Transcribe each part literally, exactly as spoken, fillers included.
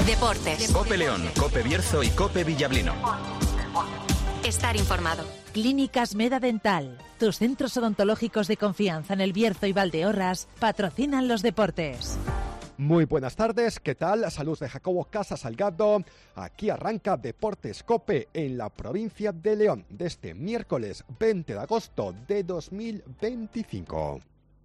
Deportes. COPE León, COPE Bierzo y COPE Villablino. Estar informado. Clínicas Meda Dental. Tus centros odontológicos de confianza en El Bierzo y Valdeorras patrocinan los deportes. Muy buenas tardes, ¿qué tal? Saludos de Jacobo Casas Salgado. Aquí arranca Deportes COPE en la provincia de León de este miércoles veinte de agosto de dos mil veinticinco.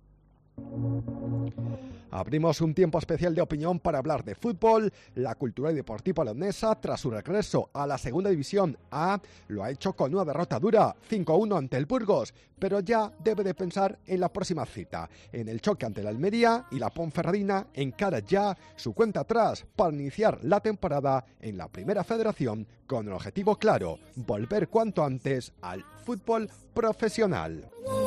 Abrimos un tiempo especial de opinión para hablar de fútbol. La Cultural y Deportiva leonesa, tras su regreso a la Segunda División A, lo ha hecho con una derrota dura, cinco a uno ante el Burgos, pero ya debe de pensar en la próxima cita. En el choque ante la Almería, y la Ponferradina encara ya su cuenta atrás para iniciar la temporada en la Primera Federación con el objetivo claro: volver cuanto antes al fútbol profesional.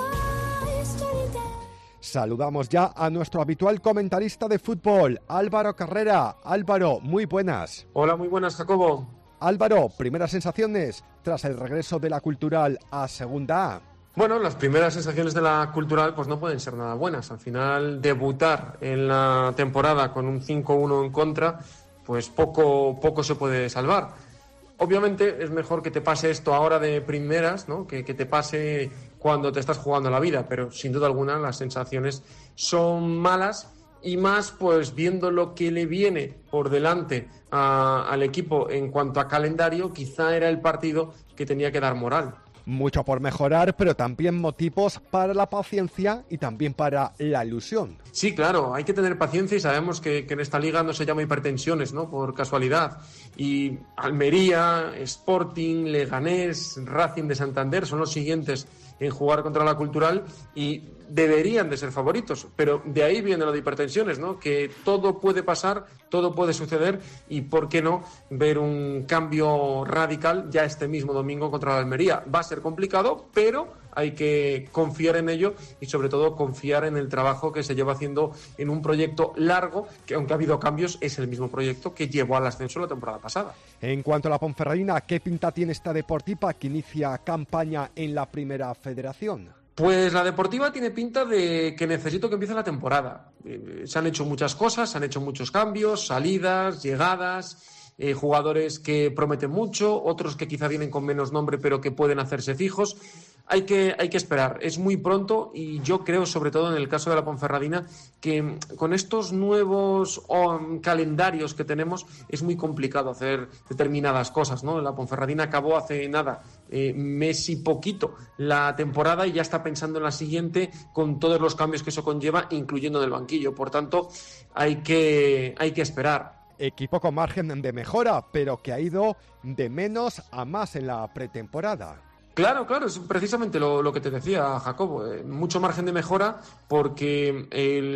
Saludamos ya a nuestro habitual comentarista de fútbol, Álvaro Carrera. Álvaro, muy buenas. Hola, muy buenas, Jacobo. Álvaro, primeras sensaciones tras el regreso de la Cultural a Segunda A. Bueno, las primeras sensaciones de la Cultural pues no pueden ser nada buenas. Al final, debutar en la temporada con un cinco uno en contra, pues poco, poco se puede salvar. Obviamente es mejor que te pase esto ahora de primeras, ¿no? que, que te pase cuando te estás jugando la vida, pero sin duda alguna las sensaciones son malas, y más pues viendo lo que le viene por delante a, al equipo en cuanto a calendario. Quizá era el partido que tenía que dar moral. Mucho por mejorar, pero también motivos para la paciencia y también para la ilusión. Sí, claro, hay que tener paciencia, y sabemos que, que en esta liga no se llama hipertensiones, ¿no? Por casualidad. Y Almería, Sporting, Leganés, Racing de Santander son los siguientes en jugar contra la Cultural y deberían de ser favoritos, pero de ahí viene lo de hipertensiones, ¿no? Que todo puede pasar, todo puede suceder, y por qué no ver un cambio radical ya este mismo domingo contra la Almería. Va a ser complicado, pero hay que confiar en ello y sobre todo confiar en el trabajo que se lleva haciendo en un proyecto largo, que aunque ha habido cambios, es el mismo proyecto que llevó al ascenso la temporada pasada. En cuanto a la Ponferradina, ¿qué pinta tiene esta Deportiva que inicia campaña en la Primera Federación? Pues la Deportiva tiene pinta de que necesito que empiece la temporada. Eh, se han hecho muchas cosas, se han hecho muchos cambios, salidas, llegadas, eh, jugadores que prometen mucho, otros que quizá vienen con menos nombre pero que pueden hacerse fijos. Hay que, hay que esperar, es muy pronto, y yo creo, sobre todo en el caso de la Ponferradina, que con estos nuevos oh, calendarios que tenemos es muy complicado hacer determinadas cosas, ¿no? La Ponferradina acabó hace nada, eh, mes y poquito, la temporada, y ya está pensando en la siguiente con todos los cambios que eso conlleva, incluyendo en el banquillo. Por tanto, hay que, hay que esperar. Equipo con margen de mejora, pero que ha ido de menos a más en la pretemporada. Claro, claro, es precisamente lo, lo que te decía, Jacobo. Eh, mucho margen de mejora, porque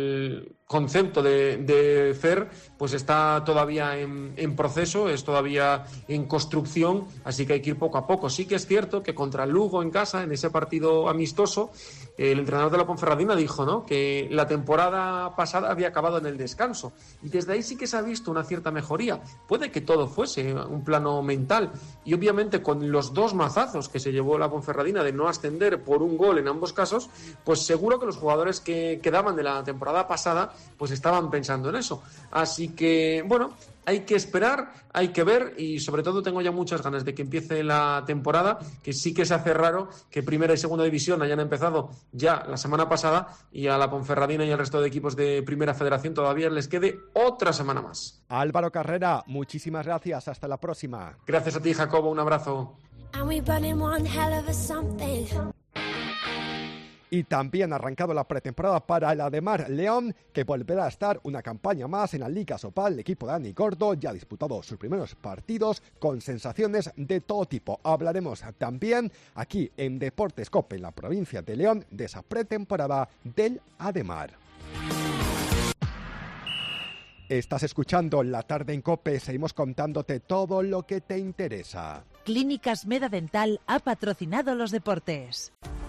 el concepto de, de F E R pues está todavía en, en proceso, es todavía en construcción, así que hay que ir poco a poco. Sí que es cierto que contra el Lugo en casa, en ese partido amistoso, el entrenador de la Ponferradina dijo, ¿no?, que la temporada pasada había acabado en el descanso, y desde ahí sí que se ha visto una cierta mejoría. Puede que todo fuese un plano mental, y obviamente con los dos mazazos que se llevó la Ponferradina de no ascender por un gol en ambos casos, pues seguro que los jugadores que quedaban de la temporada pasada pues estaban pensando en eso. Así que, bueno, hay que esperar, hay que ver, y sobre todo tengo ya muchas ganas de que empiece la temporada, que sí que se hace raro que Primera y Segunda División hayan empezado ya la semana pasada y a la Ponferradina y al resto de equipos de Primera Federación todavía les quede otra semana más. Álvaro Carrera, muchísimas gracias, hasta la próxima. Gracias a ti, Jacobo, un abrazo. Y también ha arrancado la pretemporada para el Ademar León, que volverá a estar una campaña más en la Liga Sopal. El equipo de Dani Gordo ya ha disputado sus primeros partidos con sensaciones de todo tipo. Hablaremos también aquí en Deportes COPE, en la provincia de León, de esa pretemporada del Ademar. Estás escuchando La Tarde en COPE, seguimos contándote todo lo que te interesa. Clínicas Meda Dental ha patrocinado los deportes.